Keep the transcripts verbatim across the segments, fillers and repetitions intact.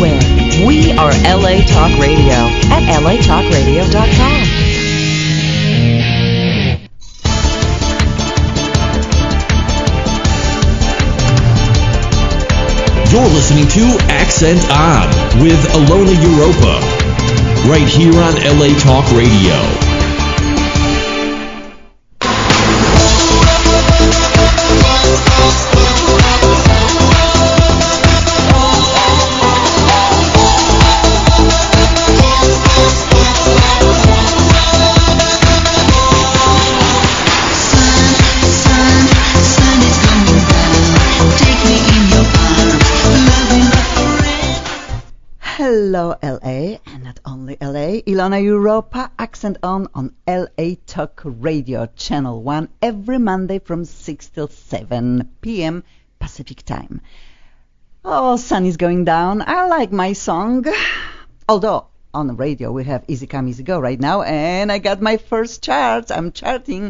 everywhere. We are L A Talk Radio at L A talk radio dot com. You're listening to Accent On with Ilona Europa, right here on L A Talk Radio. Hello, L A, and not only L A. Ilona Europa, Accent On on L A Talk Radio, Channel one, every Monday from six till seven p.m. Pacific Time. Oh, sun is going down. I like my song. Although, on the radio, we have Easy Come, Easy Go right now, and I got my first chart. I'm charting.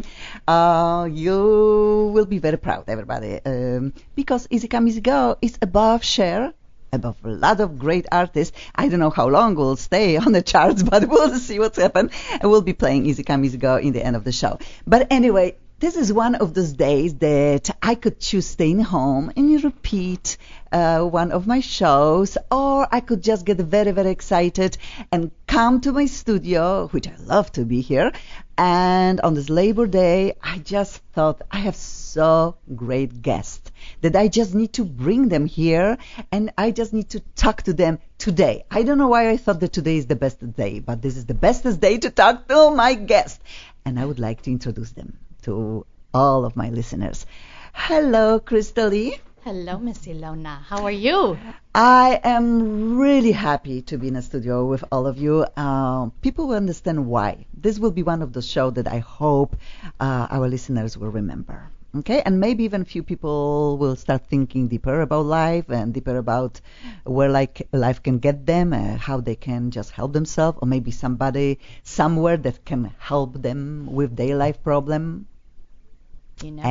Uh, you will be very proud, everybody, um, because Easy Come, Easy Go is above Cher, above a lot of great artists. I don't know how long we'll stay on the charts, but we'll see what's happened. And we'll be playing Easy Come, Easy Go in the end of the show. But anyway, this is one of those days that I could choose staying home and repeat uh, one of my shows, or I could just get very, very excited and come to my studio, which I love to be here. And on this Labor Day, I just thought I have so great guests that I just need to bring them here, and I just need to talk to them today. I don't know why I thought that today is the best day, but this is the bestest day to talk to my guests. And I would like to introduce them to all of my listeners. Hello, Crystal Lee. Hello, Miss Ilona. How are you? I am really happy to be in a studio with all of you. Uh, people will understand why. This will be one of those shows that I hope uh, our listeners will remember. Okay, and maybe even a few people will start thinking deeper about life and deeper about where like life can get them, uh, how they can just help themselves, or maybe somebody somewhere that can help them with their life problem. You never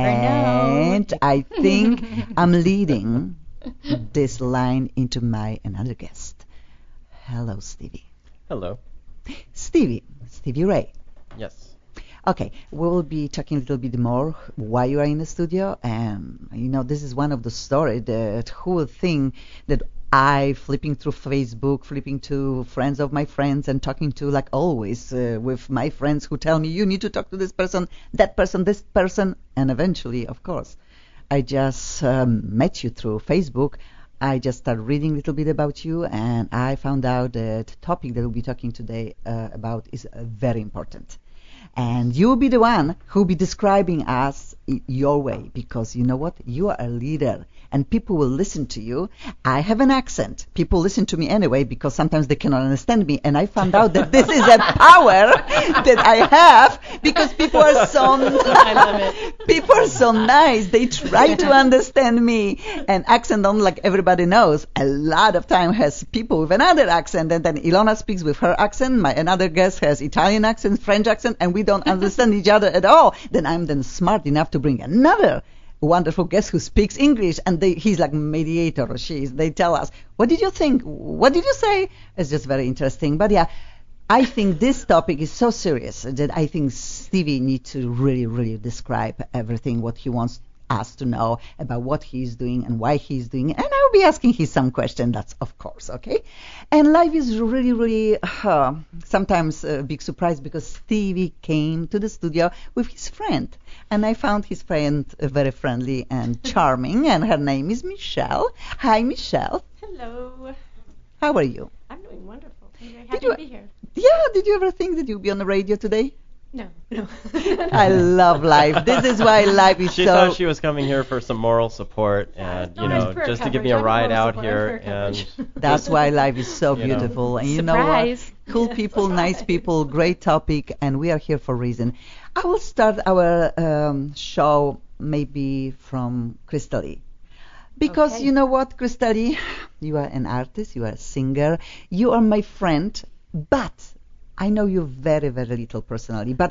And know. I think I'm leading this line into my another guest. Hello, Stevie. Hello. Stevie, Stevie Ray. Yes. Okay, we will be talking a little bit more why you are in the studio. And, you know, this is one of the stories that who would think that I, flipping through Facebook, flipping to friends of my friends and talking to, like always, uh, with my friends who tell me, you need to talk to this person, that person, this person. And eventually, of course, I just um, met you through Facebook. I just started reading a little bit about you, and I found out that the topic that we'll be talking today uh, about is uh, very important. And you'll be the one who'll be describing us your way, because you know what? You are a leader, and people will listen to you. I have an accent. People listen to me anyway, because sometimes they cannot understand me. And I found out that this is a power that I have, because people are so I love it. people are so nice. They try to understand me. And accent, on like everybody knows, a lot of time has people with another accent, and then Ilona speaks with her accent. My another guest has Italian accent, French accent, and we don't understand each other at all. Then I'm then smart enough to bring another wonderful guest who speaks English, and they, he's like mediator, or she is. They tell us, what did you think? What did you say? It's just very interesting. But yeah, I think this topic is so serious that I think Stevie needs to really, really describe everything, what he wants us to know about what he's doing and why he's doing it. And I'll be asking him some questions, that's of course, okay? And life is really, really uh, sometimes a big surprise, because Stevie came to the studio with his friend. And I found his friend uh, very friendly and charming, and her name is Michelle. Hi, Michelle. Hello. How are you? I'm doing wonderful. I'm very Did happy you- to be here. Yeah, did you ever think that you'd be on the radio today? No, no. I love life. This is why life is She so... thought she was coming here for some moral support and, No, you it's know, for just to give coverage. me a I'm ride moral out support. here. I'm for And That's why life is so You know. beautiful. And you Surprise. know what? Cool people, nice people, great topic, and we are here for a reason. I will start our um, show maybe from Crystal Lee. Because Okay. you know what, Crystal Lee? You are an artist, you are a singer, you are my friend, but I know you very, very little personally, but I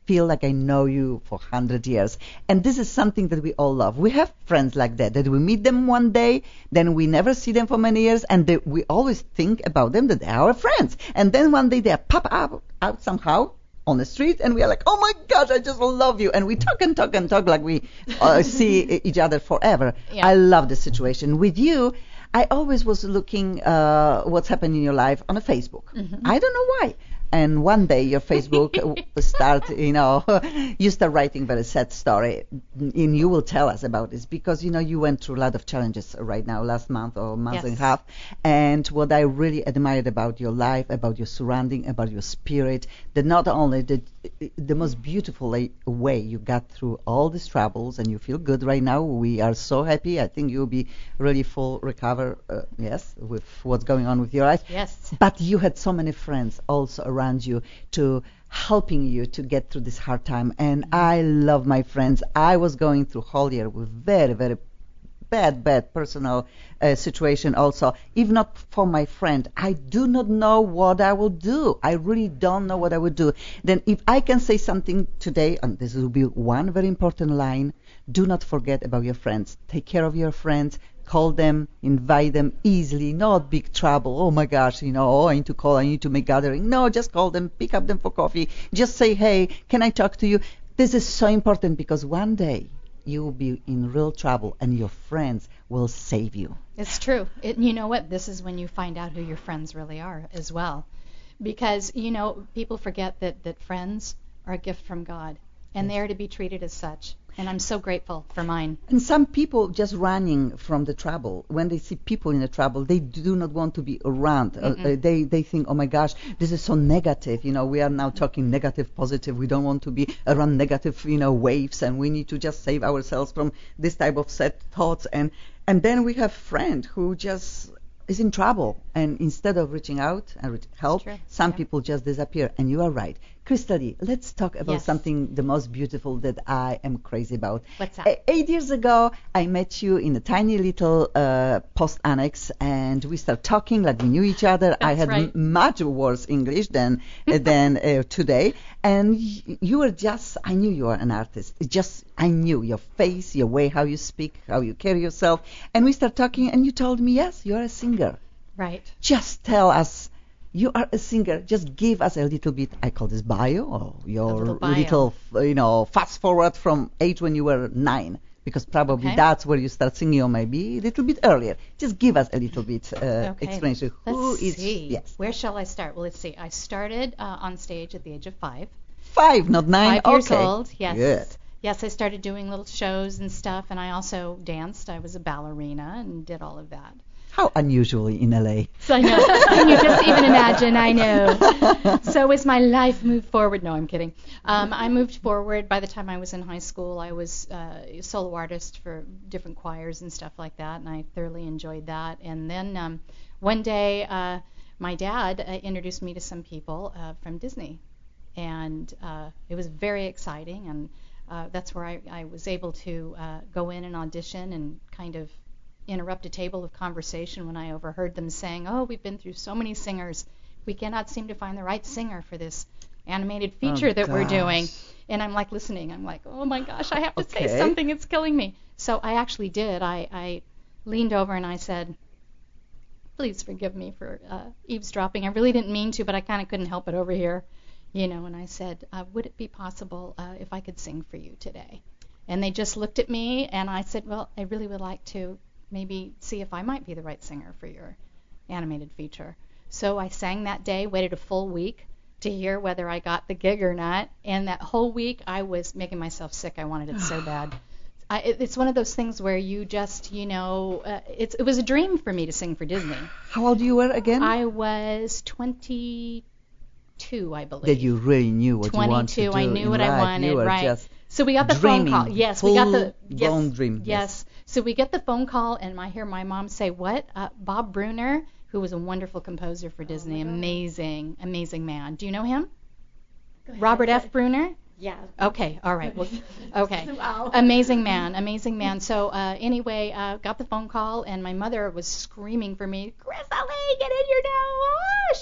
feel like I know you for one hundred years. And this is something that we all love. We have friends like that, that we meet them one day, then we never see them for many years, and they, we always think about them that they are our friends. And then one day they pop up out somehow on the street, and we are like, oh my gosh, I just love you. And we talk and talk and talk like we uh, see each other forever. Yeah. I love the situation. With you, I always was looking uh, what's happening in your life on a Facebook. Mm-hmm. I don't know why. And one day your Facebook start, you know, you start writing very sad story, and you will tell us about this because, you know, you went through a lot of challenges right now, last month or month Yes. and a half. And what I really admired about your life, about your surrounding, about your spirit, that not only the the most beautiful way you got through all these troubles, and you feel good right now. We are so happy. I think you'll be really full recover, uh, yes, with what's going on with your life. Yes. But you had so many friends also around you to helping you to get through this hard time. And I love my friends. I was going through whole year with very, very bad, bad personal uh, situation also. If not for my friend, I do not know what I will do. I really don't know what I would do. Then if I can say something today, and this will be one very important line, do not forget about your friends. Take care of your friends. Call them, invite them easily, not big trouble. Oh my gosh, you know, oh, I need to call, I need to make gathering. No, just call them, pick up them for coffee. Just say, hey, can I talk to you? This is so important because one day you will be in real trouble and your friends will save you. It's true. It, you know what? This is when you find out who your friends really are as well. Because, you know, people forget that, that friends are a gift from God, and they are to be treated as such. And I'm so grateful for mine. And some people just running from the trouble. When they see people in the trouble, they do not want to be around. Uh, uh, they they think, oh my gosh, this is so negative. You know, we are now talking negative, positive. We don't want to be around negative, you know, waves, and we need to just save ourselves from this type of sad thoughts. And and then we have friend who just is in trouble, and instead of reaching out and re- help, True. some Yeah. people just disappear. And you are right. Crystal, let's talk about Yes. something the most beautiful that I am crazy about. What's that? E- Eight years ago, I met you in a tiny little uh, post annex, and we started talking like we knew each other. I That's had right. m- much worse English than uh, than uh, today, and y- you were just. I knew you were an artist. It just I knew your face, your way, how you speak, how you carry yourself, and we started talking. And you told me, yes, you are a singer. Right. Just tell us. You are a singer. Just give us a little bit. I call this bio, or your little bio. little, you know, fast forward from age when you were nine, because probably Okay. that's where you start singing, or maybe a little bit earlier. Just give us a little bit uh, Okay. explanation. Who Let's is see. yes Where shall I start? Well, let's see. I started uh, on stage at the age of five. five, not nine. Five years okay. old. Yes. Good. Yes, I started doing little shows and stuff, and I also danced. I was a ballerina and did all of that. How unusually in L A. So I know. Can you just even imagine? I know. So as my life moved forward, no, I'm kidding. Um, I moved forward. By the time I was in high school, I was uh, a solo artist for different choirs and stuff like that, and I thoroughly enjoyed that. And then um, one day, uh, my dad uh, introduced me to some people uh, from Disney, and uh, it was very exciting. And uh, that's where I, I was able to uh, go in and audition and kind of interrupt a table of conversation when I overheard them saying, oh, we've been through so many singers. We cannot seem to find the right singer for this animated feature Oh, that we're gosh. doing. And I'm like listening. I'm like, oh my gosh, I have to Okay. say something. It's killing me. So I actually did. I, I leaned over and I said, please forgive me for uh, eavesdropping. I really didn't mean to, but I kind of couldn't help it over here. You know, and I said, uh, would it be possible uh, if I could sing for you today? And they just looked at me, and I said, well, I really would like to maybe see if I might be the right singer for your animated feature. So I sang that day, waited a full week to hear whether I got the gig or not. And that whole week I was making myself sick. I wanted it so bad. I, it, it's one of those things where you just, you know, uh, it's, it was a dream for me to sing for Disney. How old you were again? I was twenty-two, I believe. that you really knew what you wanted to do. twenty-two, I knew in what life. I wanted, You were right. just So we got the dreaming, phone call. Yes, we got the yes, full-blown dream, yes. Yes. So we get the phone call, and I hear my mom say, "What? Uh, Bob Bruner, who was a wonderful composer for Disney, amazing, amazing man. Do you know him? Robert F. Bruner? Yeah. Okay, all right. Well, okay. Wow. Amazing man, amazing man. So uh, anyway, uh, got the phone call, and my mother was screaming for me, Crystal, get in here now. Oh,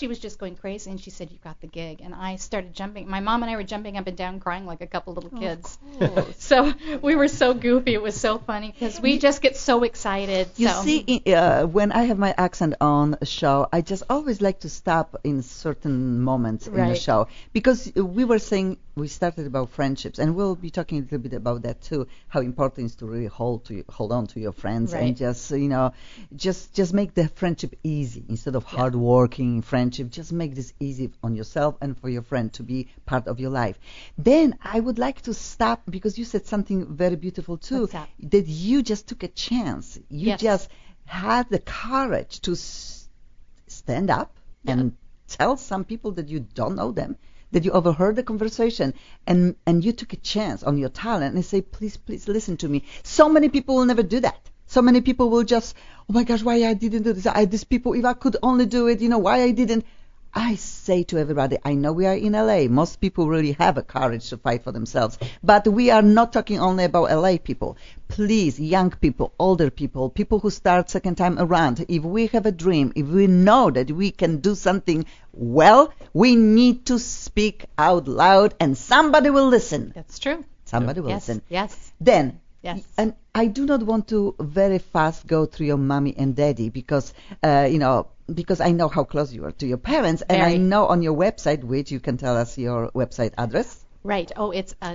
she was just going crazy, and she said, "You got the gig." And I started jumping. My mom and I were jumping up and down, crying like a couple little kids. So we were so goofy. It was so funny because we just get so excited. You so. see, uh, when I have my accent on a show, I just always like to stop in certain moments in the Right. show because we were saying we started about friendships, and we'll be talking a little bit about that too. How important it is to really hold to hold on to your friends Right. and just you know, just just make the friendship easy instead of hard working friendship. Just make this easy on yourself and for your friend to be part of your life. Then I would like to stop because you said something very beautiful too. What's that? That you just took a chance. You Yes. just had the courage to s- stand up Yeah. and tell some people that you don't know them, that you overheard the conversation, and and you took a chance on your talent and say, please, please listen to me. So many people will never do that. So many people will just, oh my gosh, why I didn't do this? I, these people, if I could only do it, you know, why I didn't. I say to everybody, I know we are in L A. Most people really have a courage to fight for themselves. But we are not talking only about L A people. Please, young people, older people, people who start second time around, if we have a dream, if we know that we can do something well, we need to speak out loud and somebody will listen. That's true. Somebody will Yes. listen. Yes. Then, Yes. and I do not want to very fast go through your mommy and daddy because, uh, you know, because I know how close you are to your parents, and I Very. know on your website, which you can tell us your website address. Right. Oh, it's uh,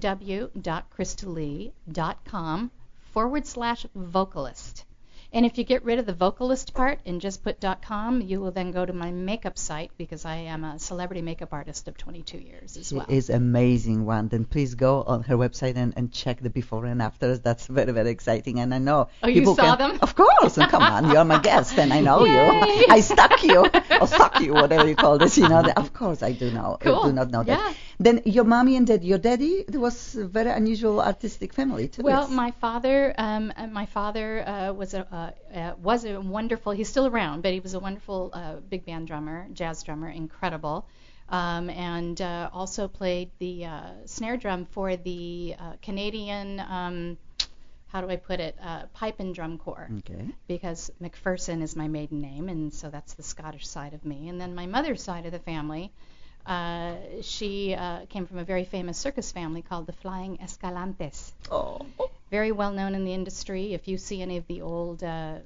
www.kristalee.com forward slash vocalist. And if you get rid of the vocalist part and just put .com, you will then go to my makeup site because I am a celebrity makeup artist of twenty-two years as She well. is amazing one. Then please go on her website and, and check the before and afters. That's very, very exciting. And I know Oh, you people saw can, them? Of course. And come on, you're my guest and I know Yay. you. I stuck you or stuck you, whatever you call this. You know, that, of course I do know. Cool. I do not know Yeah. that. Then your mommy and dad, your daddy was a very unusual artistic family too. Well, yes. my father, um, uh, my father uh, was a uh, uh, was a wonderful. He's still around, but he was a wonderful uh, big band drummer, jazz drummer, incredible, um, and uh, also played the uh, snare drum for the uh, Canadian. Um, how do I put it? Uh, pipe and drum corps. Okay. Because McPherson is my maiden name, and so that's the Scottish side of me. And then my mother's side of the family. Uh, she uh, came from a very famous circus family called the Flying Escalantes. Oh. Very well known in the industry. If you see any of the old uh,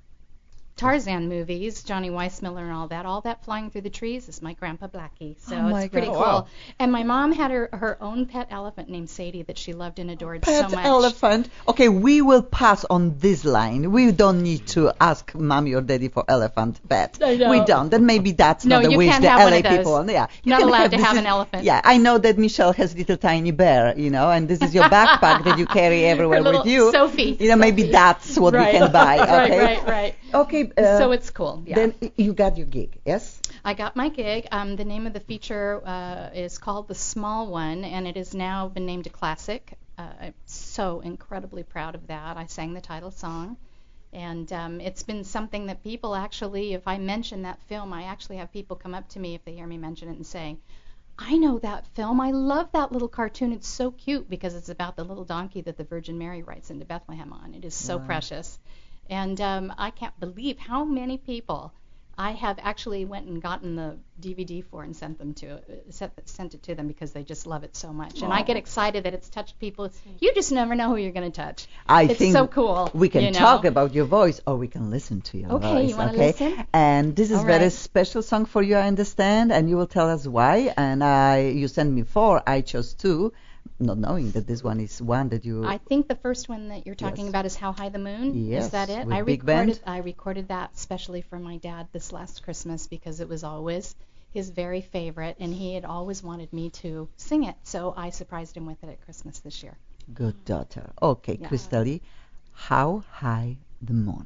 Tarzan movies, Johnny Weissmuller and all that, all that flying through the trees is my grandpa Blackie. So Oh my it's pretty God. cool. Wow. And my mom had her, her own pet elephant named Sadie that she loved and adored Pet so much. elephant. Okay, we will pass on this line. We don't need to ask mommy or daddy for elephant pet. I know. We don't. Then maybe that's No, not the you wish can't the have L one A of those. people. Yeah, you Not can allowed to this have is- an elephant. Yeah, I know that Michelle has little tiny bear, you know, and this is your backpack that you carry everywhere Her little with you. Sophie. You know, maybe Sophie. that's what Right. we can buy. Right, Okay. right, right. Okay. Uh, So it's cool. Yeah. Then you got your gig, yes? I got my gig. Um, the name of the feature uh, is called The Small One, and it has now been named a classic. Uh, I'm so incredibly proud of that. I sang the title song, and um, it's been something that people actually, if I mention that film, I actually have people come up to me if they hear me mention it and say, I know that film. I love that little cartoon. It's so cute because it's about the little donkey that the Virgin Mary rides into Bethlehem on. It is so Wow. precious. And um, I can't believe how many people I have actually went and gotten the D V D for and sent them to uh, sent, sent it to them because they just love it so much. And I get excited that it's touched people. You just never know who you're going to touch. I it's think so cool. we can you know? talk about your voice or we can listen to your Okay, voice. you wanna okay, listen? And this is All very right. special song for you, I understand, and you will tell us why. And I, you sent me four, I chose two, not knowing that this one is one that you. I think the first one that you're talking Yes. about is How High the Moon. Yes, Is that it? with I big recorded band. I recorded that especially for my dad this last Christmas because it was always his very favorite and he had always wanted me to sing it. So I surprised him with it at Christmas this year. Good daughter. Okay, Yeah. Kristalee, How High the Moon.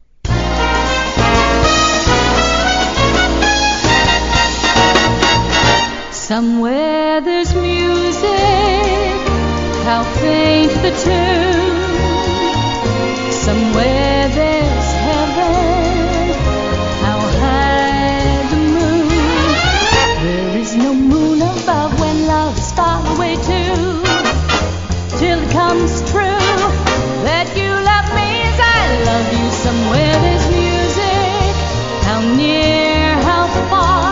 Somewhere there's music, how faint the tune. Somewhere there's heaven, how high the moon. There is no moon above when love's far away too. Till it comes true that you love me as I love you. Somewhere there's music, how near, how far.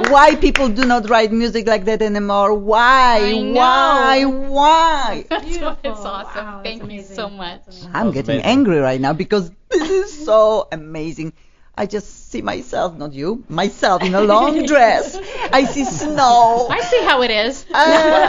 why people do not write music like that anymore. Why? I know. Why? Why? That's Beautiful. it's awesome. Wow, that's Thank you amazing. so much. That's amazing. I'm That was getting amazing. angry right now because this is so amazing. I just see myself, not you, myself in a long dress. I see snow. I see how it is. Uh,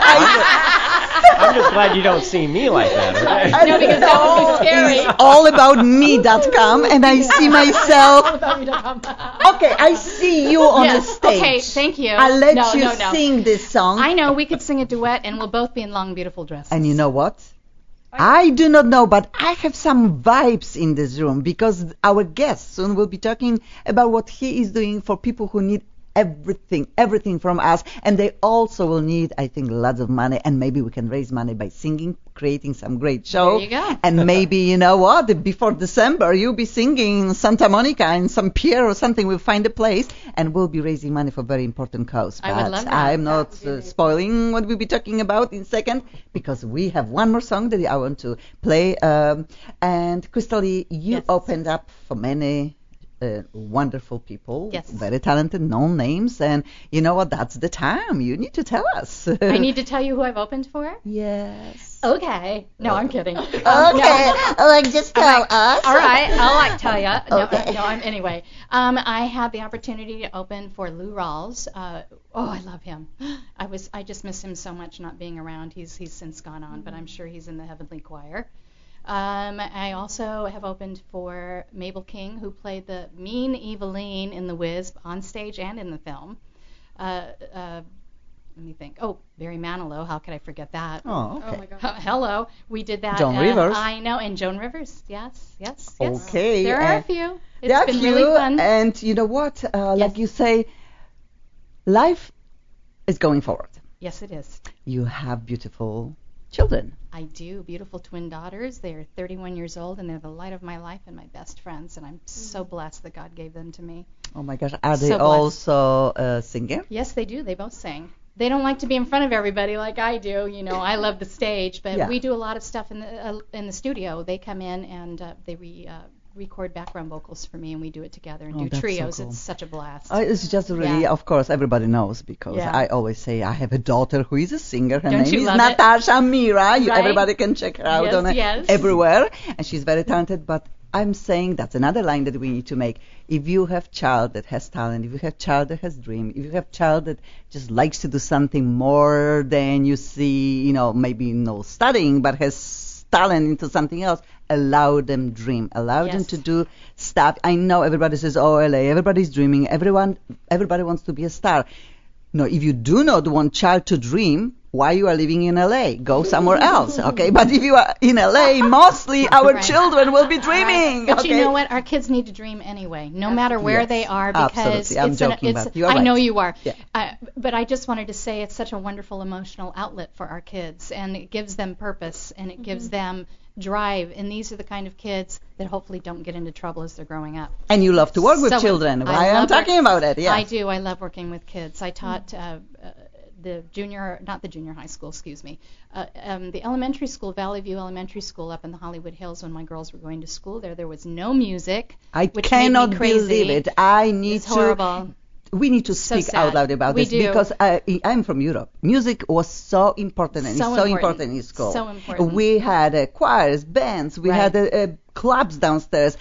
I, I'm just glad you don't see me like that. Okay? I No, because that would be scary. It's all about me dot com, and I see myself. Okay, I see you on Yes, the stage. okay, thank you. I'll let No, you no, no. sing this song. I know we could sing a duet, and we'll both be in long, beautiful dresses. And you know what? I do not know, but I have some vibes in this room because our guest soon will be talking about what he is doing for people who need everything, everything from us. And they also will need, I think, lots of money. And maybe we can raise money by singing, creating some great show. There you go. And maybe, you know what, before December, you'll be singing in Santa Monica in some pier or something. We'll find a place and we'll be raising money for a very important cause. I would But love that. I'm not uh, spoiling what we'll be talking about in a second because we have one more song that I want to play. Um, and Crystal, you Yes. opened up for many uh, wonderful people, Yes. very talented, known names. And you know what? That's the time. You need to tell us. I need to tell you who I've opened for? Yes. Okay. No, I'm kidding. Um, Okay. no. Like, just tell us. All right, I'll like tell you. No, Okay. uh, no, I'm anyway. Um, I had the opportunity to open for Lou Rawls. Uh, oh, I love him. I was, I just miss him so much not being around. He's, he's since gone on, but I'm sure he's in the heavenly choir. Um, I also have opened for Mabel King, who played the mean Eveline in The Wiz on stage and in the film. Uh, uh, let me think. Oh, Barry Manilow. How could I forget that? Oh, okay. Oh my God. Hello, we did that. Joan uh, Rivers. I know, and Joan Rivers. Yes, yes, yes. Okay, There are uh, a few. It's There are been few, really fun. And you know what? Uh, Like Yes. you say, life is going forward. Yes, it is. You have beautiful children. I do. Beautiful twin daughters. They are thirty-one years old, and they're the light of my life and my best friends. And I'm so blessed that God gave them to me. Oh my gosh, are they So blessed. also uh, singers? Yes, they do. They both sing. They don't like to be in front of everybody like I do. You know, I love the stage, but Yeah. we do a lot of stuff in the uh, in the studio. They come in and uh, they re, uh, record background vocals for me, and we do it together and Oh, do that's so trios. cool. It's such a blast. Uh, it's just really, Yeah. of course, everybody knows because Yeah. I always say I have a daughter who is a singer. Her Don't name you is love it? Natasha Mira. You, Right? Everybody can check her out Yes, on uh, yes. everywhere, and she's very talented. But I'm saying that's another line that we need to make. If you have child that has talent, if you have child that has dream, if you have child that just likes to do something more than you see, you know, maybe no studying, but has talent into something else, allow them dream, allow them Yes. to do stuff. I know everybody says, oh, L A, everybody's dreaming, everyone, everybody wants to be a star. No, if you do not want child to dream, why you are living in L A? Go somewhere else, okay? But if you are in L A, mostly our Right. children will be dreaming, But okay? you know what? Our kids need to dream anyway, no matter where Yes, they are, because absolutely. I'm it's an, joking, it's. but you are I know right. you are. Yeah. Uh, but I just wanted to say it's such a wonderful emotional outlet for our kids, and it gives them purpose and it gives them drive. And these are the kind of kids that hopefully don't get into trouble as they're growing up. And you love to work with So children. I I am love talking work- about it, yes. I do. I love working with kids. I taught uh, uh, the junior, not the junior high school, excuse me, uh, um, the elementary school, Valley View Elementary School up in the Hollywood Hills when my girls were going to school there. There was no music, I which cannot made me crazy. believe it. I need It's to. horrible. We need to So speak sad. out loud about We this do. because I, I'm from Europe. Music was so important and So it's so important. important in school. So important. We had uh, choirs, bands, we Right. had uh, uh, clubs downstairs.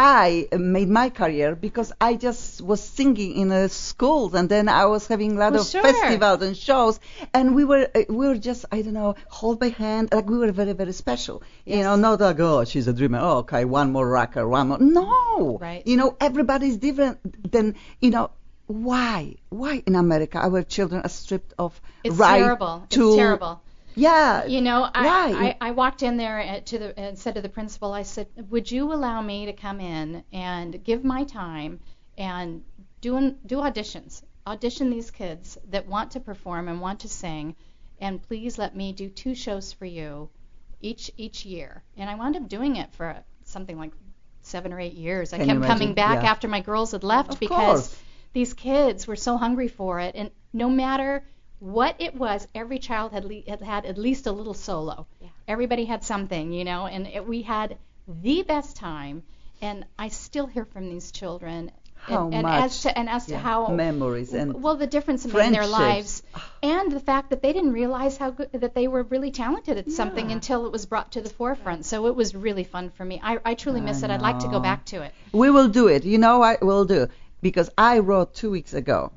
I uh, made my career because I just was singing in uh, schools and then I was having a lot Well, of sure. festivals and shows and we were uh, we were just I don't know hold by hand like we were very very special. You Yes. know, not like oh she's a dreamer. Oh, okay, one more rocker, one more. No. Right. You know, everybody's different. Then you know. Why? Why in America our children are stripped of It's right terrible. to It's terrible. Yeah. You know, I, Why? I, I walked in there at, to the and said to the principal, I said, would you allow me to come in and give my time and do an, do auditions, audition these kids that want to perform and want to sing, and please let me do two shows for you each each year. And I wound up doing it for something like seven or eight years. I Can you kept coming imagine? back Yeah. after my girls had left Of because course. these kids were so hungry for it, and no matter what it was, every child had, le- had had at least a little solo. Yeah. Everybody had something, you know, and it, we had the best time. And I still hear from these children How and, and much as to and as to yeah, how memories and well the difference it made in their friendships. lives, and the fact that they didn't realize how good that they were really talented at something Yeah. until it was brought to the forefront. So it was really fun for me. I, I truly miss I it. I'd like to go know. back to it. We will do it. You know what we'll do? Because I wrote two weeks ago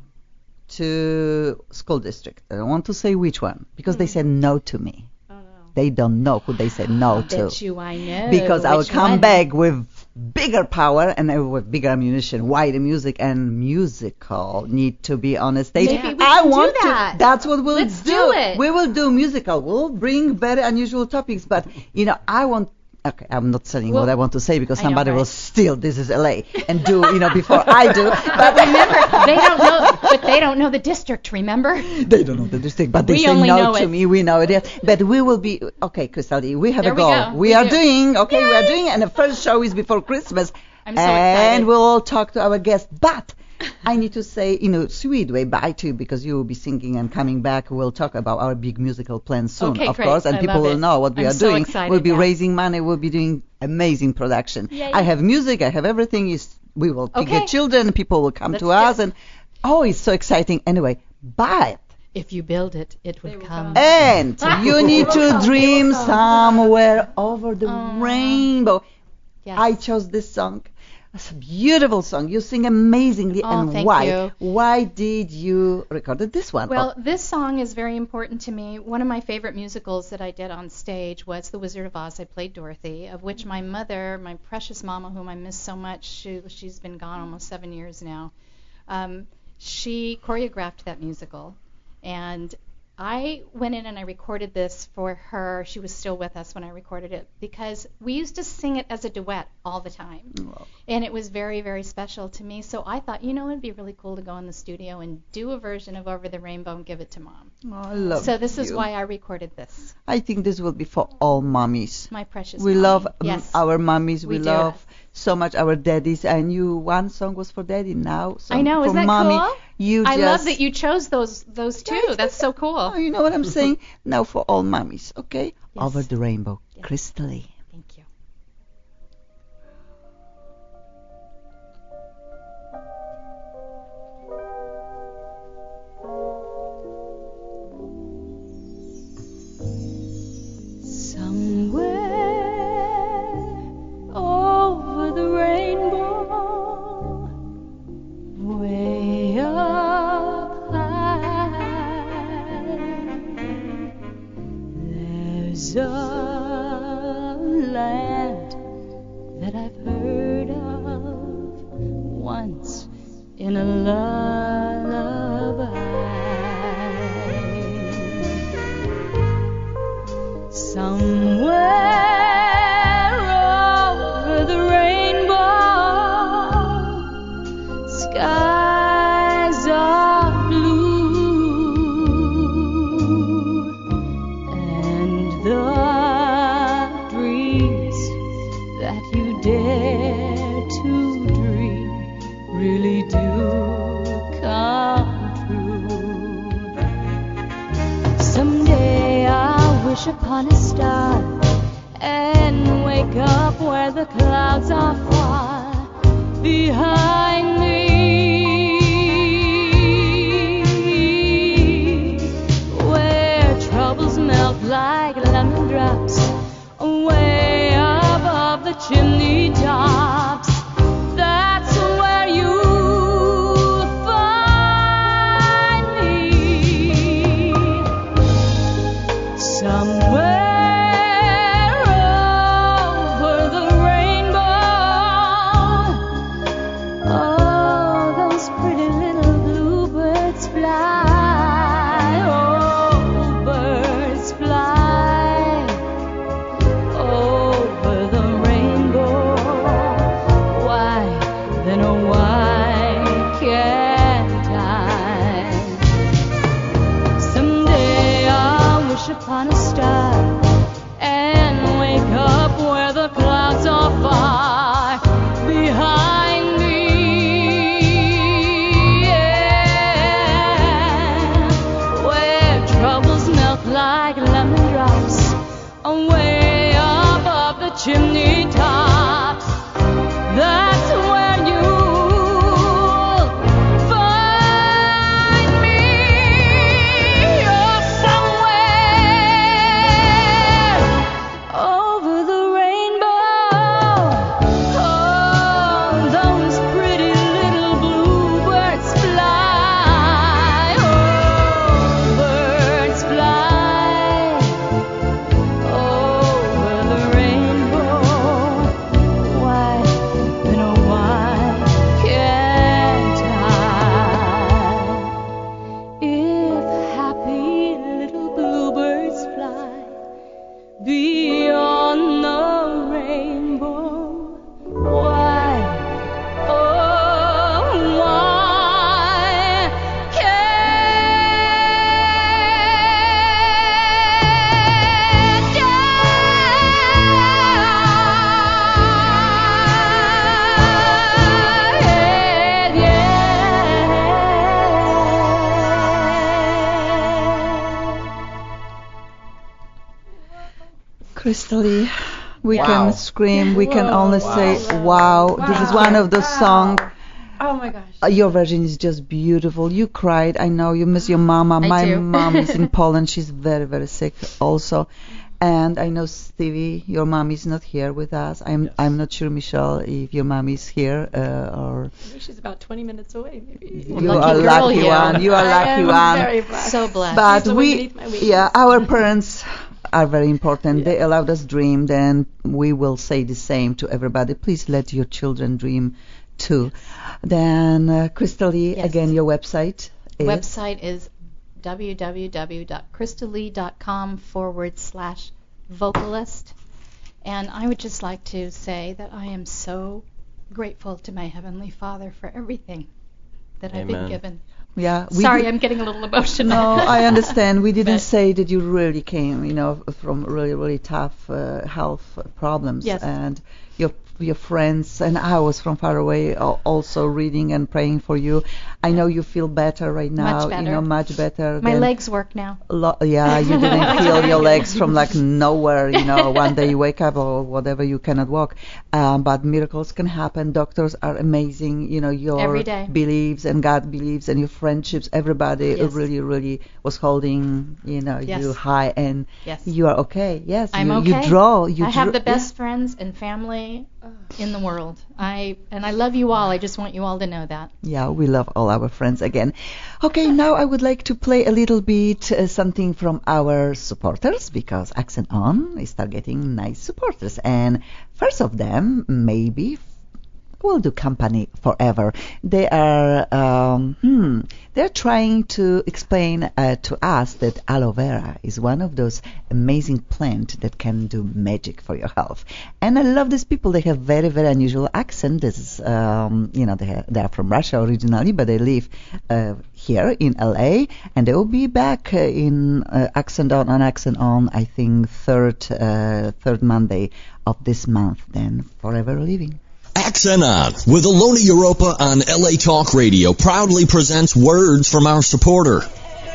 to school district. I don't want to say which one because they said no to me. Oh, no. They don't know who they said no I to. bet you I know. Because I will which come one. back with bigger power and uh, with bigger ammunition. Why the music and musical need to be on a stage? Maybe we I can do want that. to. That's what we'll Let's do it. We will do musical. We'll bring very unusual topics, but you know, I want. Okay, I'm not saying Well, what I want to say because I know, somebody will right. steal This Is L A and do, you know, before I do. But remember, they don't know. But they don't know the district. Remember? They don't know the district, but they We say only no know to it. me. We know it. Yes. But we will be okay, Crystal. We have There a we goal. go. We, We are do. doing okay. We are Yay. doing, and the first show is before Christmas. I'm so and excited. we'll all talk to our guests. But I need to say, in a sweet way, bye too, because you will be singing and coming back. We'll talk about our big musical plans soon, Okay, of great. course, and I people love will it. know what we I'm are so doing. excited We'll be now. raising money. We'll be doing amazing production. Yay. I have music. I have everything. Is we will pick Okay. the children. People will come Let's to do us, it. and oh, it's so exciting. Anyway, bye. If you build it, it will come. And you need to dream come. somewhere over the Oh. rainbow. Yes. I chose this song. It's a beautiful song. You sing amazingly. Oh, and thank why? you. Why did you record this one? Well, Oh, this song is very important to me. One of my favorite musicals that I did on stage was The Wizard of Oz. I played Dorothy, of which my mother, my precious mama, whom I miss so much, she, she's been gone almost seven years now, um, she choreographed that musical. And I went in and I recorded this for her. She was still with us when I recorded it because we used to sing it as a duet all the time. oh, And it was very, very special to me. So I thought, you know, it'd be really cool to go in the studio and do a version of Over the Rainbow and give it to Mom. I love So this is you. why I recorded this. I think this will be for all mommies. My precious We mommy. love um, Yes. our mommies. We, We do. love so much our daddies. And you, one song was for daddy. Now, song I know, for isn't that mommy. cool? You I just, love that you chose those those two. Yes, That's so cool. Oh, you know what I'm saying? Now for all mommies, okay? Yes. Over the rainbow, Yes. Crystally. Thank you. Somewhere over the rainbow, way up high, there's a land that I've heard of once in a lullaby. Somewhere over the rainbow, skies are blue, and the dreams that you dare to dream really do come true. Someday I'll wish upon a star and wake up where the clouds are far behind me, where troubles melt like lemon drops way above the chimney tops. That's where you'll find me. Somewhere over the rainbow, oh, those pretty little bluebirds fly. Oh, birds fly over the rainbow. Why, then, oh, why can't I? Someday I'll wish upon a star and wake up where the clouds are far behind me, yeah, where troubles melt like lemon drops away above the chimney tops. That's where you'll Crystal, we Wow. can scream. We can Whoa, only wow. say, wow. This is one of those songs. Oh my gosh. Uh, your version is just beautiful. You cried. I know you miss your mama. I My do. mom is in Poland. She's very, very sick also. And I know Stevie, your mom is not here with us. I'm Yes. I'm not sure, Michelle, if your mom is here uh, or I think she's about twenty minutes away, maybe. you lucky are girl, lucky you. one. You are I lucky am one. very blessed. So blessed. But She's the wind we, beneath my wings. yeah, our parents are very important. They Yes. allowed us dream. Then we will say the same to everybody. Please let your children dream too. Then, uh, Crystal Lee, Yes. again, your website is Website is www.crystalee.com forward slash vocalist. And I would just like to say that I am so grateful to my Heavenly Father for everything that I've been Amen. given. Yeah. we Sorry, did- I'm getting a little emotional. No, I understand. We didn't But- say that you really came, you know, from really, really tough uh, health problems. Yes. And your your friends and I was from far away al- also reading and praying for you. I know you feel better right now. Much You better. know, much better. My than legs work now. Lo- yeah, you didn't feel your legs from like nowhere, you know, one day you wake up or whatever, you cannot walk. Um, but miracles can happen. Doctors are amazing. You know, your Every day. beliefs and God believes and your friendships, everybody Yes. really, really was holding, you know, Yes. you high and Yes. you are okay. Yes, I'm you, okay. you draw. You I have draw- the best friends and family in the world. I and I love you all. I just want you all to know that. Yeah, we love all our friends again. Okay, now I would like to play a little bit uh, something from our supporters because Accent On is targeting nice supporters. And first of them, maybe will do company forever. They are um, hmm, they're trying to explain uh, to us that aloe vera is one of those amazing plants that can do magic for your health. And I love these people. They have very very unusual accent. This is um, you know they ha- they are from Russia originally, but they live uh, here in L A, and they will be back uh, in uh, Accent On on Accent On. I think third uh, third Monday of this month. Then forever living. Accent On with Alona Europa on L A Talk Radio proudly presents words from our supporter.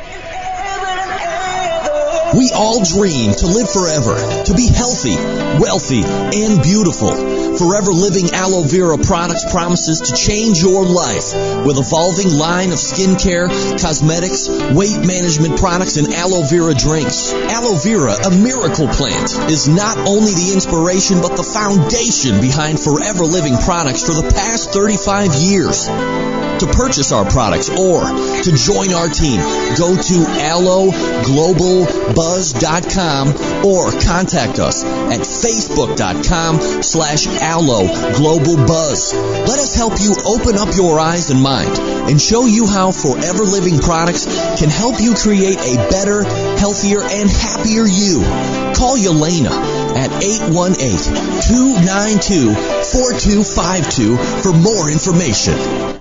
We all dream to live forever, to be healthy, wealthy, and beautiful. Forever Living Aloe Vera Products promises to change your life with evolving line of skincare, cosmetics, weight management products, and aloe vera drinks. Aloe vera, a miracle plant, is not only the inspiration but the foundation behind Forever Living products for the past thirty-five years. To purchase our products or to join our team, go to aloe global buzz dot com or contact us at facebook.com slash aloe global buzz. Let us help you open up your eyes and mind and show you how Forever Living products can help you create a better, healthier, and happier you. Call Yelena at eight one eight, two nine two, four two five two for more information.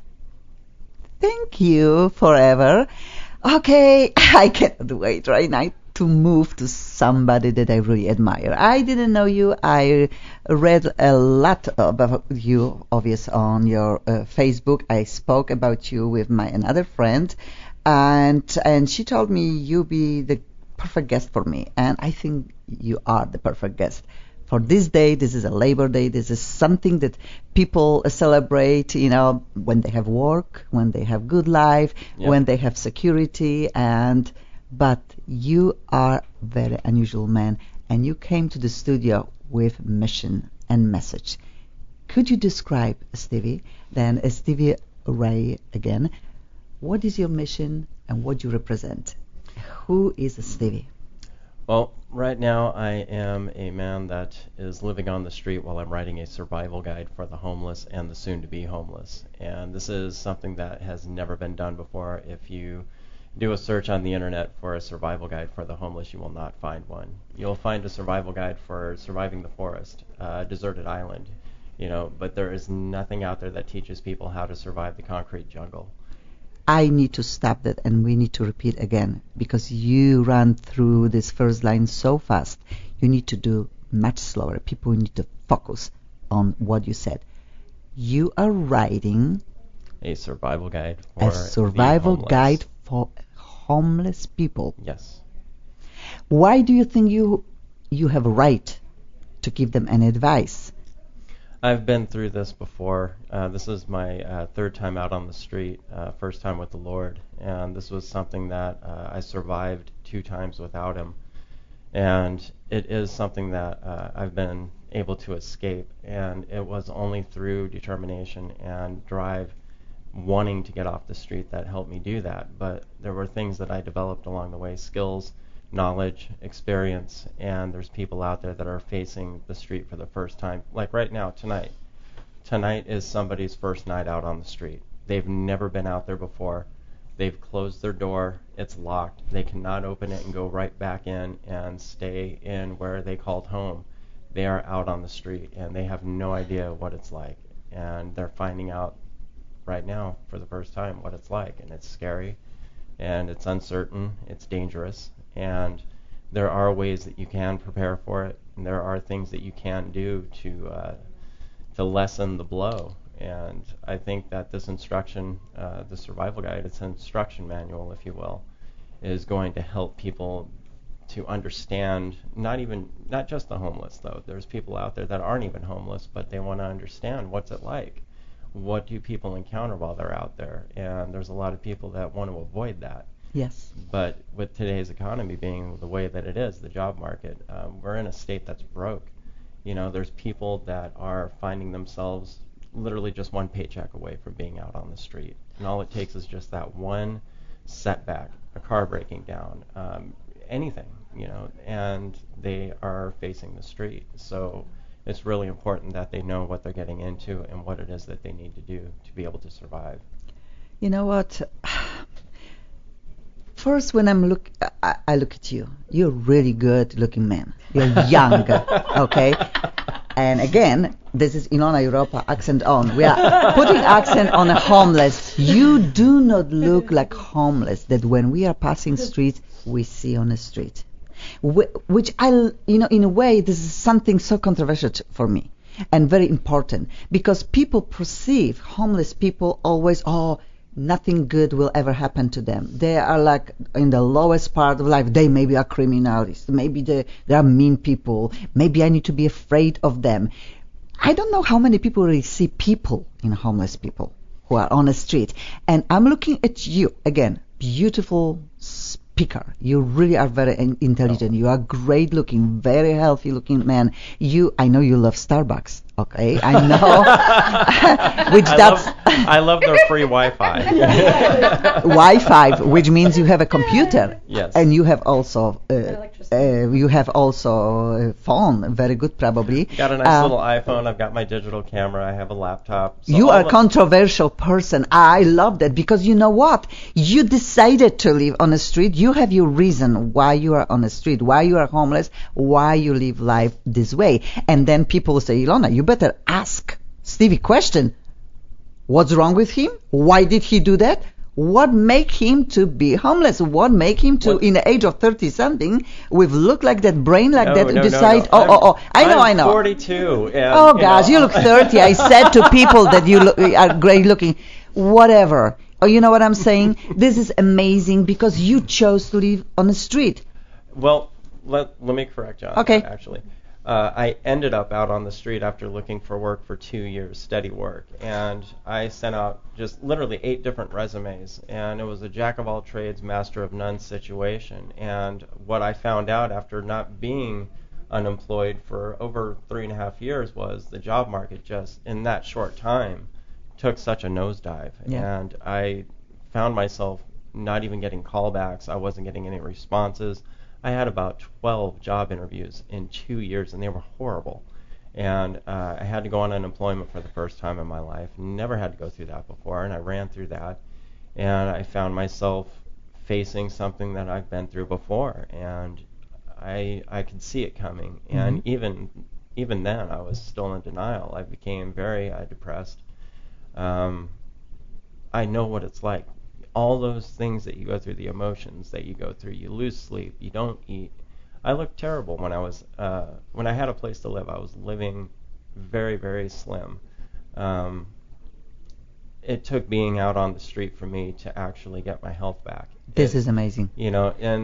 Thank you forever. Okay, I cannot wait right now to move to somebody that I really admire. I didn't know you. I read a lot about you, obvious, on your uh, Facebook. I spoke about you with my another friend, and and she told me you be the perfect guest for me, and I think you are the perfect guest. For this day, this is a Labor Day. This is something that people celebrate, you know, when they have work, when they have good life, Yep. when they have security. And but you are a very unusual man, and you came to the studio with mission and message. Could you describe, Stevie, then uh, Stevie Ray again, what is your mission and what you represent? Who is Stevie? Well, right now I am a man that is living on the street while I'm writing a survival guide for the homeless and the soon-to-be homeless. And this is something that has never been done before. If you do a search on the internet for a survival guide for the homeless, you will not find one. You'll find a survival guide for surviving the forest, a deserted island, you know, but there is nothing out there that teaches people how to survive the concrete jungle. I need to stop that and we need to repeat again because you run through this first line so fast. You need to do much slower. People need to focus on what you said. You are writing A survival guide for a survival the homeless. guide for homeless people. Yes. Why do you think you you have a right to give them an advice. I've been through this before. Uh, this is my uh, third time out on the street, uh, first time with the Lord, and this was something that uh, I survived two times without Him. And it is something that uh, I've been able to escape, and it was only through determination and drive, wanting to get off the street, that helped me do that. But there were things that I developed along the way, skills, knowledge, experience, and there's people out there that are facing the street for the first time. Like right now, tonight. Tonight is somebody's first night out on the street. They've never been out there before. They've closed their door. It's locked. They cannot open it and go right back in and stay in where they called home. They are out on the street, and they have no idea what it's like. And they're finding out right now for the first time what it's like. And it's scary, and it's uncertain, it's dangerous. And there are ways that you can prepare for it, and there are things that you can do to uh, to lessen the blow. And I think that this instruction, uh, the survival guide, it's an instruction manual, if you will, is going to help people to understand, not even, not just the homeless, though. There's people out there that aren't even homeless, but they want to understand what's it like. What do people encounter while they're out there? And there's a lot of people that want to avoid that. Yes. But with today's economy being the way that it is, the job market, um, we're in a state that's broke. You know, there's people that are finding themselves literally just one paycheck away from being out on the street. And all it takes is just that one setback, a car breaking down, um, anything, you know, and they are facing the street. So it's really important that they know what they're getting into and what it is that they need to do to be able to survive. You know what? First, when I'm look, I, I look at you. You're a really good-looking man. You're young, okay? And again, this is Ilona Europa, accent on. We are putting accent on a homeless. You do not look like homeless that when we are passing streets, we see on the street. Wh- which I, you know, in a way, this is something so controversial t- for me and very important, because people perceive homeless people always, oh, nothing good will ever happen to them. They are like in the lowest part of life. They maybe are criminals. Maybe they, they are mean people. Maybe I need to be afraid of them. I don't know how many people really see people in homeless people who are on the street. And I'm looking at you, again, beautiful speaker. You really are very in- intelligent. You are great looking, very healthy looking man. You, I know you love Starbucks. Okay, I know. Which I that's love, I love their free Wi-Fi. Wi-Fi, which means you have a computer. Yes. And you have also uh, uh, you have also a phone, very good probably. Got a nice Uh, little iPhone. I've got my digital camera. I have a laptop. So You all are a the- controversial person. I love that, because you know what? You decided to live on the street. You have your reason why you are on the street, why you are homeless, why you live life this way. And then people say, Ilona, you better ask Stevie question. What's wrong with him? Why did he do that? What make him to be homeless? What make him to, What- in the age of thirty something, with look like that, brain like No, that, no, no, decide? no. Oh, I'm- oh, oh! I know, I'm I know. forty-two. And, Oh you gosh, know, you look thirty. I said to people that you look, are great looking. Whatever. Oh, you know what I'm saying? This is amazing because you chose to live on the street. Well, let let me correct you on Okay. that, actually. Uh, I ended up out on the street after looking for work for two years, steady work, and I sent out just literally eight different resumes, and it was a jack of all trades, master of none situation. And what I found out after not being unemployed for over three and a half years was the job market just in that short time took such a nosedive, Yeah. and I found myself not even getting callbacks. I wasn't getting any responses. I had about twelve job interviews in two years, and they were horrible. And uh, I had to go on unemployment for the first time in my life. Never had to go through that before, and I ran through that. And I found myself facing something that I've been through before, and I I could see it coming. And Mhm. even even then, I was still in denial. I became very uh, depressed. Um, I know what it's like. All those things that you go through, the emotions that you go through, you lose sleep, you don't eat. I looked terrible when I was uh, when I had a place to live. I was living very, very slim. Um, it took being out on the street for me to actually get my health back. This It- is amazing. you know, and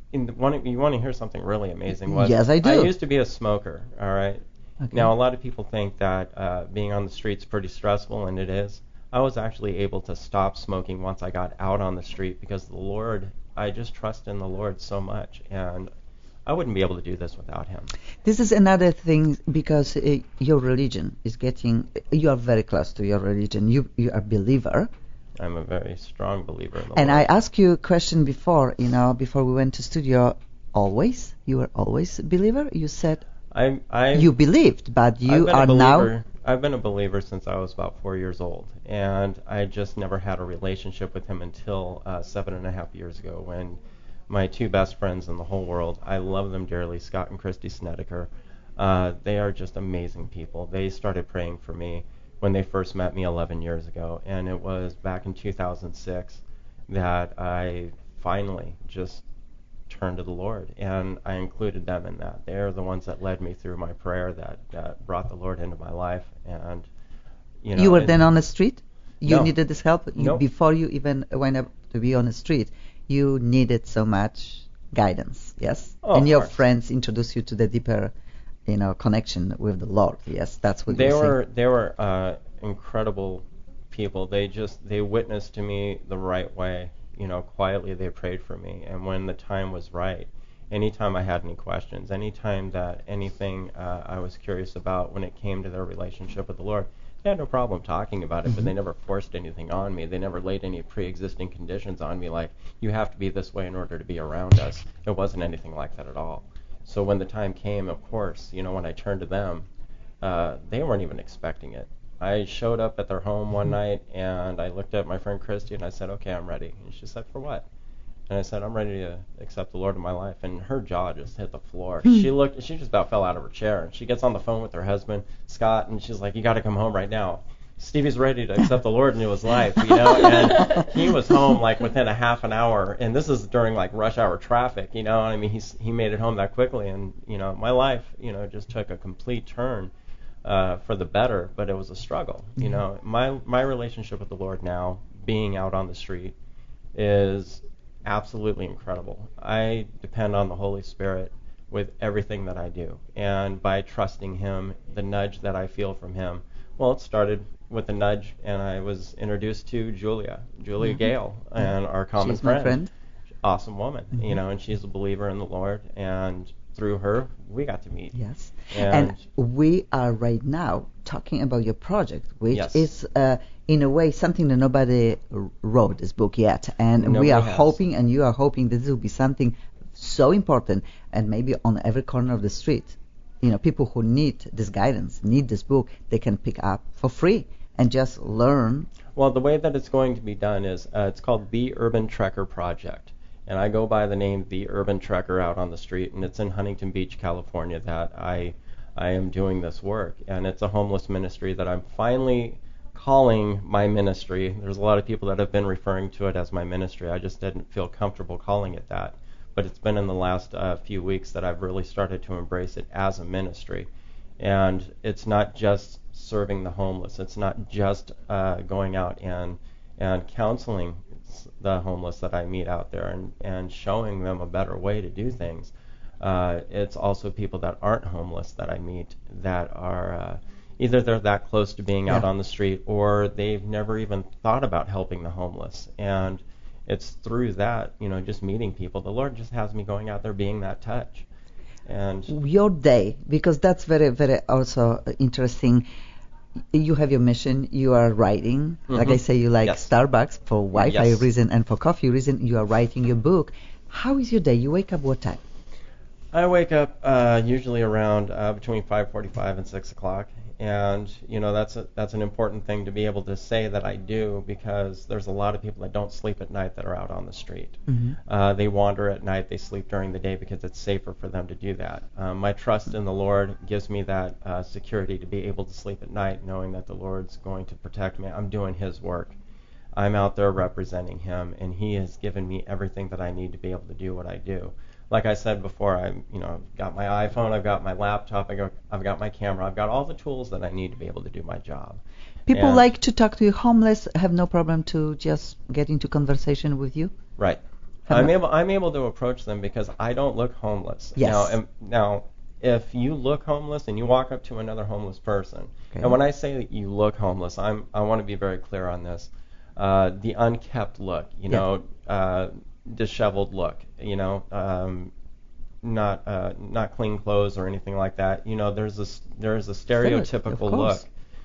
in the, one, you want to hear something really amazing? Was, Yes, I do. I used to be a smoker, all right? Okay. Now, a lot of people think that uh, being on the street's pretty stressful, and it is. I was actually able to stop smoking once I got out on the street because the Lord, I just trust in the Lord so much, and I wouldn't be able to do this without Him. This is another thing because uh, your religion is getting, you are very close to your religion. You you are a believer. I'm a very strong believer in the And Lord. I asked you a question before, you know, before we went to studio. Always? You were always a believer? You said I, I, you believed, but you I've been are a believer, now... I've been a believer since I was about four years old, and I just never had a relationship with Him until uh, seven and a half years ago when my two best friends in the whole world, I love them dearly, Scott and Christy Snedeker. Uh, they are just amazing people. They started praying for me when they first met me eleven years ago, and it was back in two thousand six that I finally just turned to the Lord, and I included them in that. They're the ones that led me through my prayer that, that brought the Lord into my life, and you know. You were it, then on the street? You No. needed this help? You, Nope. Before you even went up to be on the street, you needed so much guidance, yes? Oh, and of your course. friends introduced you to the deeper, you know, connection with the Lord, yes? That's what They you were they were uh, incredible people. They just they witnessed to me the right way. You know, quietly they prayed for me, and when the time was right, anytime I had any questions, anytime that anything uh, I was curious about when it came to their relationship with the Lord, they had no problem talking about it, Mm-hmm. but they never forced anything on me. They never laid any pre-existing conditions on me like, you have to be this way in order to be around us. It wasn't anything like that at all. So when the time came, of course, you know, when I turned to them, uh, they weren't even expecting it. I showed up at their home one night, and I looked at my friend Christy, and I said, okay, I'm ready. And she said, for what? And I said, I'm ready to accept the Lord in my life. And her jaw just hit the floor. She looked, she just about fell out of her chair. And she gets on the phone with her husband, Scott, and she's like, you got to come home right now. Stevie's ready to accept the Lord into his life, you know, and he was home like within a half an hour, and this is during like rush hour traffic, you know, I mean, he's, he made it home that quickly, and, you know, my life, you know, just took a complete turn uh, for the better, but it was a struggle, you Mm-hmm. know. My, my relationship with the Lord now, being out on the street, is absolutely incredible. I depend on the Holy Spirit with everything that I do, and by trusting Him, the nudge that I feel from Him, well, it started with a nudge, and I was introduced to Julia, Julia Mhm. Gale, and our common She's my friend. friend. Awesome woman, Mhm. you know, and she's a believer in the Lord, and through her, we got to meet. Yes. And, And we are right now talking about your project, which Yes. is, uh, in a way, something that nobody r- wrote this book yet. And we Nobody are has. hoping, and you are hoping, that this will be something so important, and maybe on every corner of the street. You know, people who need this guidance, need this book, they can pick up for free and just learn. Well, the way that it's going to be done is uh, it's called The Urban Trekker Project. And I go by the name The Urban Trekker out on the street, and it's in Huntington Beach, California, that I I am doing this work. And it's a homeless ministry that I'm finally calling my ministry. There's a lot of people that have been referring to it as my ministry. I just didn't feel comfortable calling it that. But it's been in the last uh, few weeks that I've really started to embrace it as a ministry. And it's not just serving the homeless. It's not just uh, going out and and counseling the homeless that I meet out there and, and showing them a better way to do things. Uh, it's also people that aren't homeless that I meet that are uh, either they're that close to being out Yeah. on the street, or they've never even thought about helping the homeless. And it's through that, you know, just meeting people. The Lord just has me going out there being that touch. And Your day, because that's very, very also interesting. You have your mission, you are writing. Like I Mhm. say, you like Yes. Starbucks for Wi-Fi Yes. reason and for coffee reason. You are writing your book. How is your day? You wake up what time? I wake up uh, usually around uh, between five forty-five and six o'clock, and you know that's a, that's an important thing to be able to say that I do, because there's a lot of people that don't sleep at night that are out on the street. Mhm. Uh, they wander at night, they sleep during the day because it's safer for them to do that. Um, my trust in the Lord gives me that uh, security to be able to sleep at night, knowing that the Lord's going to protect me. I'm doing His work. I'm out there representing Him, and He has given me everything that I need to be able to do what I do. Like I said before, I, you know, I've got my iPhone, I've got my laptop, I got, I've got my camera, I've got all the tools that I need to be able to do my job. People And- like to talk to you. Homeless have no problem to just get into conversation with you. Right. I'm able I'm able to approach them because I don't look homeless. Yes. Now, um, now if you look homeless and you walk up to another homeless person, Okay. and when I say that you look homeless, I'm I want to be very clear on this. Uh, the unkept look, you Yeah. know, uh, disheveled look, you know, um, not uh, not clean clothes or anything like that. You know, there's this there's a stereotypical of course. look.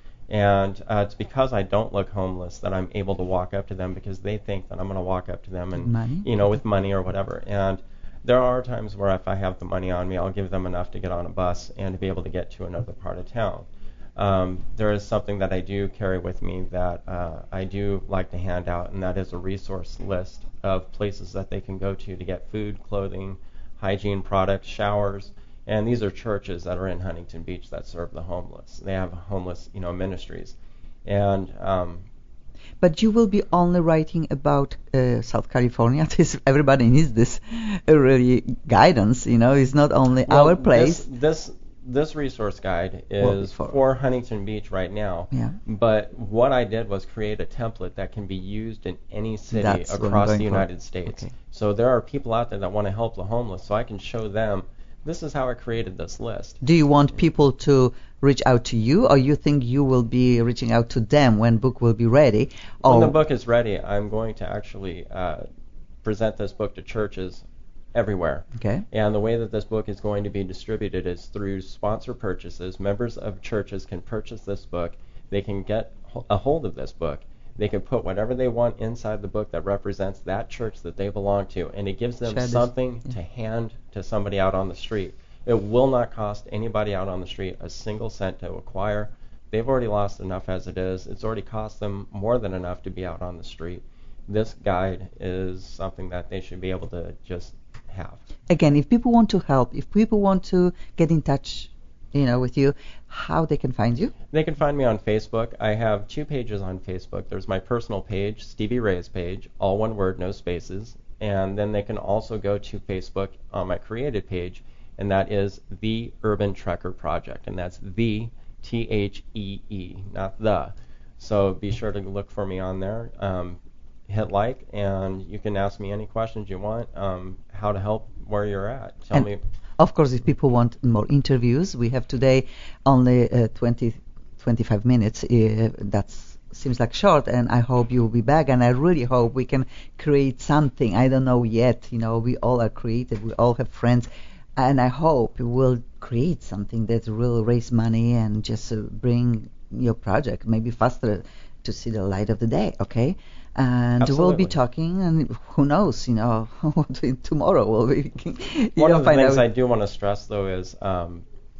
And uh, it's because I don't look homeless that I'm able to walk up to them because they think that I'm going to walk up to them and, Money? you know, with money or whatever. And there are times where if I have the money on me, I'll give them enough to get on a bus and to be able to get to another part of town. Um, there is something that I do carry with me that uh, I do like to hand out, and that is a resource list of places that they can go to to get food, clothing, hygiene products, showers. And these are churches that are in Huntington Beach that serve the homeless. They have homeless, you know, ministries. And um, But you will be only writing about uh, South California. This, everybody needs this uh, really guidance. You know, it's not only well, our place. This, this this resource guide Well, is for- for Huntington Beach right now. Yeah. But what I did was create a template that can be used in any city That's what I'm across going the for. United States. Okay. So there are people out there that want to help the homeless, so I can show them this is how I created this list. Do you want people to reach out to you, or you think you will be reaching out to them when book will be ready? When Or the book is ready, I'm going to actually uh, present this book to churches everywhere. Okay. And the way that this book is going to be distributed is through sponsor purchases. Members of churches can purchase this book. They can get ho- a hold of this book. They can put whatever they want inside the book that represents that church that they belong to, and it gives them Share this- something yeah. to hand to somebody out on the street. It will not cost anybody out on the street a single cent to acquire. They've already lost enough as it is. It's already cost them more than enough to be out on the street. This guide is something that they should be able to just have. Again, if people want to help, if people want to get in touch, you know, with you, how they can find you? They can find me on Facebook. I have two pages on Facebook. There's my personal page, Stevie Ray's page, all one word, no spaces. And then they can also go to Facebook on my created page, and that is The Urban Trekker Project. And that's the, T H E E, not the. So be sure to look for me on there. Um, hit like, and you can ask me any questions you want, um, how to help where you're at. Tell And me. Of course, if people want more interviews, we have today only uh, twenty, twenty-five minutes. Uh, that seems like short, and I hope you will be back. And I really hope we can create something. I don't know yet. You know, we all are creative. We all have friends, and I hope we'll create something that will raise money and just uh, bring your project maybe faster to see the light of the day. Okay. And Absolutely. we'll be talking, and who knows, you know, tomorrow we'll be, you One know, of the find things out. I do want to stress, though, is um,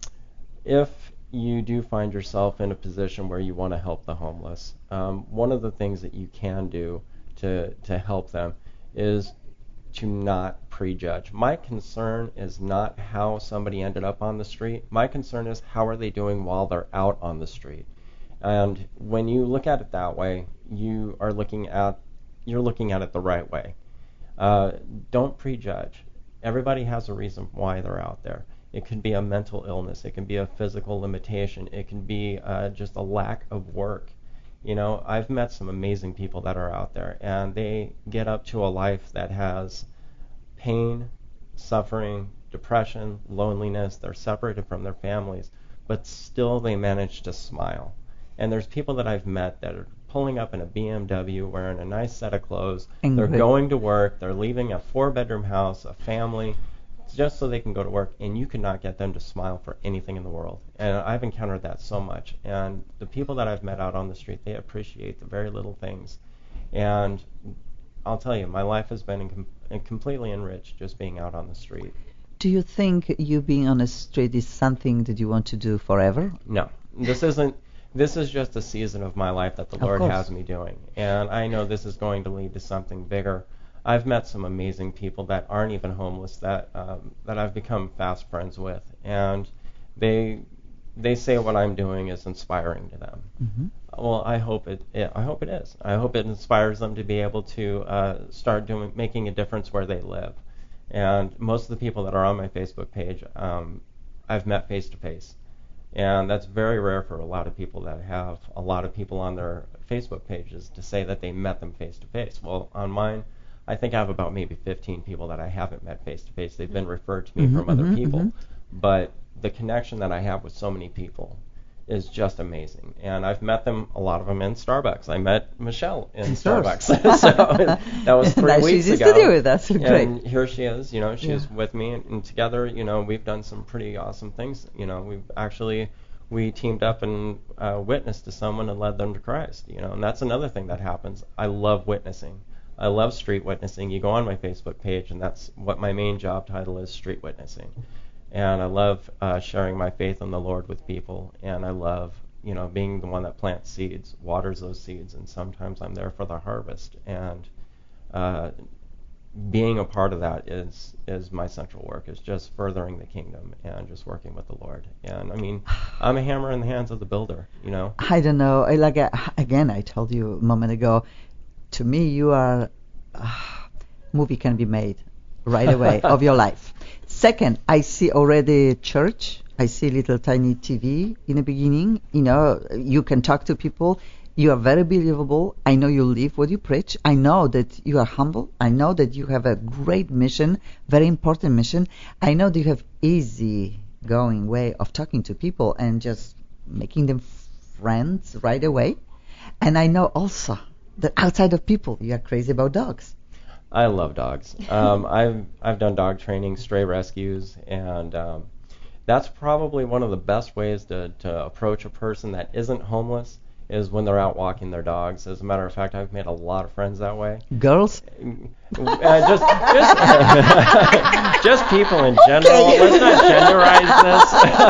if you do find yourself in a position where you want to help the homeless, um, one of the things that you can do to to help them is to not prejudge. My concern is not how somebody ended up on the street. My concern is how are they doing while they're out on the street. And when you look at it that way, you are looking at you're looking at it the right way. Uh, don't prejudge. Everybody has a reason why they're out there. It could be a mental illness. It can be a physical limitation. It can be uh, just a lack of work. You know, I've met some amazing people that are out there, and they get up to a life that has pain, suffering, depression, loneliness. They're separated from their families, but still they manage to smile. And there's people that I've met that are pulling up in a B M W, wearing a nice set of clothes. Angry. They're going to work. They're leaving a four-bedroom house, a family, just so they can go to work. And you cannot get them to smile for anything in the world. And I've encountered that so much. And the people that I've met out on the street, they appreciate the very little things. And I'll tell you, my life has been in com- completely enriched just being out on the street. Do you think you being on the street is something that you want to do forever? No, this isn't. This is just a season of my life that the Of Lord course. has me doing, and I know this is going to lead to something bigger. I've met some amazing people that aren't even homeless that um, that I've become fast friends with, and they they say what I'm doing is inspiring to them. Mm-hmm. Well, I hope it, it. I hope it is. I hope it inspires them to be able to uh, start doing making a difference where they live. And most of the people that are on my Facebook page, um, I've met face to face. And that's very rare for a lot of people that have a lot of people on their Facebook pages to say that they met them face to face. Well, on mine, I think I have about maybe fifteen people that I haven't met face to face. They've been referred to me Mhm, from other mhm, people. mhm. But the connection that I have with so many people is just amazing. And I've met them, a lot of them in Starbucks. I met Michelle in Of course. Starbucks. So that was three Nice, weeks she's in ago. studio with us. Great. And here she is, you know, she's Yeah. with me, and, and together, you know, we've done some pretty awesome things. You know, we've actually, we teamed up and uh, witnessed to someone and led them to Christ, you know, and that's another thing that happens. I love witnessing. I love street witnessing. You go on my Facebook page, and that's what my main job title is, street witnessing. And I love uh, sharing my faith in the Lord with people, and I love, you know, being the one that plants seeds, waters those seeds, and sometimes I'm there for the harvest. And uh, being a part of that is is my central work, is just furthering the kingdom and just working with the Lord. And I mean, I'm a hammer in the hands of the builder, you know. I don't know. I Like uh, again, I told you a moment ago. To me, you are. Uh, movie can be made right away of your life. Second, I see already church. I see little tiny T V in the beginning. You know, you can talk to people. You are very believable. I know you live what you preach. I know that you are humble. I know that you have a great mission, very important mission. I know that you have easy going way of talking to people and just making them friends right away. And I know also that outside of people, you are crazy about dogs. I love dogs. Um, I've I've done dog training, stray rescues, and um, that's probably one of the best ways to, to approach a person that isn't homeless, is when they're out walking their dogs. As a matter of fact, I've made a lot of friends that way. Girls? Uh, just just just people in general. Okay. Let's not genderize this.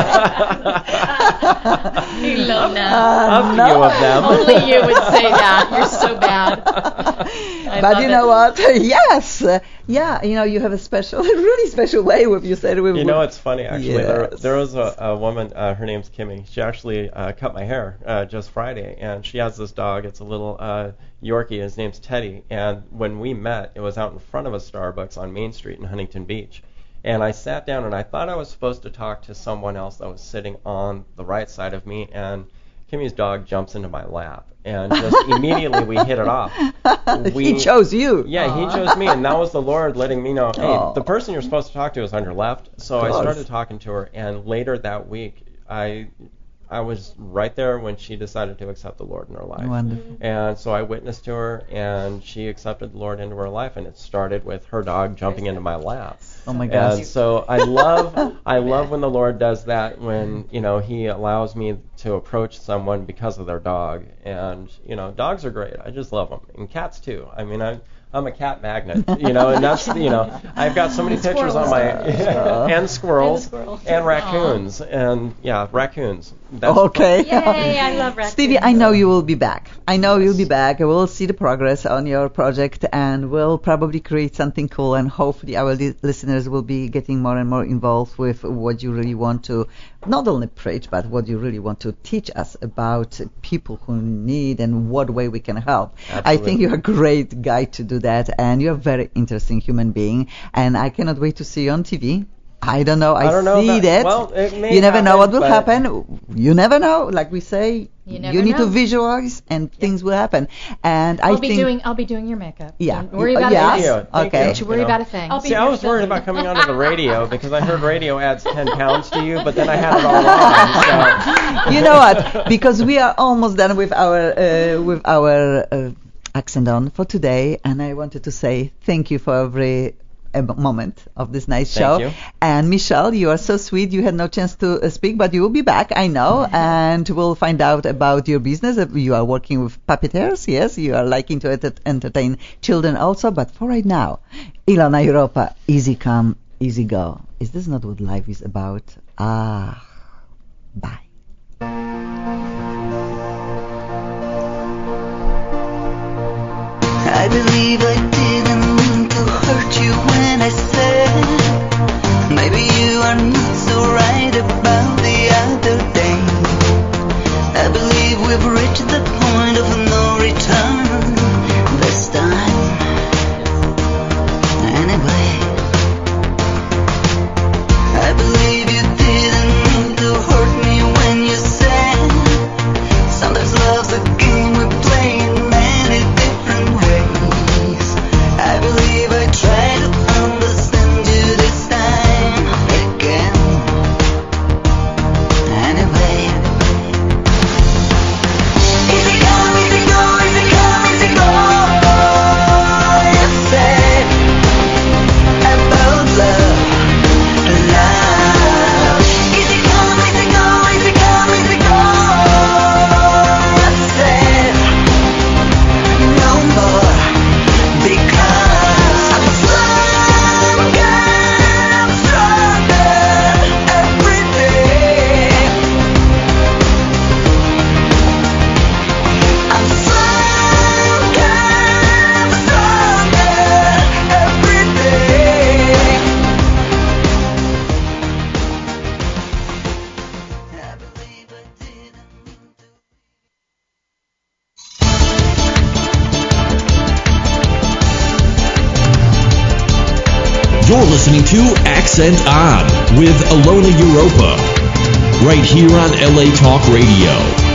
Ilona. A Uh, few of them. Only you would say that. You're so bad. I But love you it. know what? Yes. Uh, yeah, you know, you have a special, really special way with you said with You know, it's funny, actually. There, Yes. there was a, a woman, uh, her name's Kimmy. She actually uh, cut my hair uh, just Friday, and she has this dog. It's a little uh, Yorkie. His name's Teddy. And when we met, it was out in front of a Starbucks on Main Street in Huntington Beach. And I sat down, and I thought I was supposed to talk to someone else that was sitting on the right side of me, and Kimmy's dog jumps into my lap, and just immediately we hit it off. We, he chose you. Yeah, he chose me, and that was the Lord letting me know, hey, Aw. the person you're supposed to talk to is on your left. So I Of course. started talking to her, and later that week, I I was right there when she decided to accept the Lord in her life. Wonderful. And so I witnessed to her, and she accepted the Lord into her life, and it started with her dog jumping into my lap. Oh my gosh. And so I love I love when the Lord does that, when, you know, he allows me to approach someone because of their dog. And, you know, dogs are great. I just love them. And cats too. I mean, I I'm a cat magnet, you know, and that's, you know, I've got so many pictures on my and squirrels And squirrels. and raccoons and yeah, raccoons. That's Okay. Yay, I love raccoons. Stevie, I know you will be back. I know you'll be back. We'll see the progress on your project, and we'll probably create something cool, and hopefully our li- listeners will be getting more and more involved with what you really want to not only preach, but what you really want to teach us about people who need and what way we can help. I Absolutely. think you're a great guy to do that, and you're a very interesting human being, and I cannot wait to see you on T V. I don't know. I, I don't know see that- that. well, it may you never know happen, what will but- happen. You never know. Like we say, You never need to know. visualize, and things will happen. And I I'll be think, doing I'll be doing your makeup. yeah, Don't worry Uh, about yeah. Thank you. it. Thank Okay. you. Don't you worry know. about a thing. I'll be See, I your was worried filter. about coming onto the radio because I heard radio adds ten pounds to you, but then I had it all wrong. So. you know what? Because we are almost done with our uh, with our uh, accent on for today, and I wanted to say thank you for every uh, moment of this nice Thank show. you. And Michelle, you are so sweet. You had no chance to uh, speak, but you will be back, I know, and we'll find out about your business. Uh, You are working with puppeteers, yes. You are liking to ent- entertain children also. But for right now, Ilona Europa, easy come, easy go. Is this not what life is about? Ah, bye. I believe I didn't mean to hurt you when I said maybe you are not so right about the other day. I believe we've reached the point of no return this time. Anyway, I believe you didn't mean to hurt me when you said sometimes love's a game we play in many different ways. You're listening to Accent On with Ilona Europa, right here on L A Talk Radio.